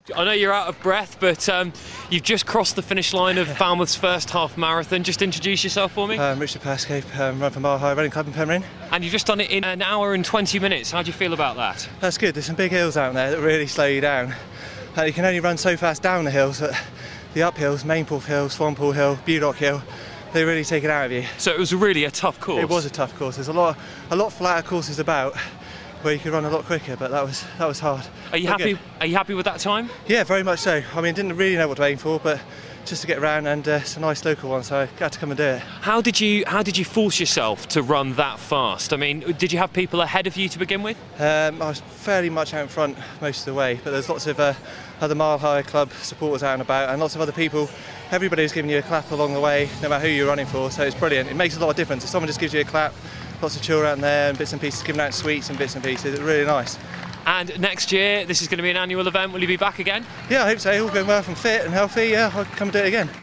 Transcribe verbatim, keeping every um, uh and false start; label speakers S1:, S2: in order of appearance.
S1: I know you're out of breath, but um, you've just crossed the finish line of Falmouth's first half marathon. Just introduce yourself for me.
S2: Um, Richard Pascape, um, run for Mile High Running Club in Penryn.
S1: And you've just done it in an hour and twenty minutes. How do you feel about that?
S2: That's good. There's some big hills out there that really slow you down. Uh, you can only run so fast down the hills, but the uphills, Mainport Hill, Swanpool Hill, Budock Hill, they really take it out of you.
S1: So it was really a tough course.
S2: It was a tough course. There's a lot, a lot flatter courses about where you could run a lot quicker, but that was that was hard.
S1: Are you
S2: But
S1: happy?
S2: good.
S1: Are you happy with that time?
S2: Yeah, very much so. I mean, didn't really know what to aim for, but just to get around, and uh, it's a nice local one, so I had to come and do it.
S1: How did you How did you force yourself to run that fast? I mean, did you have people ahead of you to begin with?
S2: Um, I was fairly much out in front most of the way, but there's lots of uh, other Mile High Club supporters out and about, and lots of other people. Everybody's giving you a clap along the way, no matter who you're running for, so it's brilliant. It makes a lot of difference. If someone just gives you a clap, lots of children out there and bits and pieces, giving out sweets and bits and pieces, it's really nice.
S1: And next year, this is going to be an annual event. Will you be back again?
S2: Yeah, I hope so. All going well, if I'm fit and healthy, yeah, I'll come and do it again.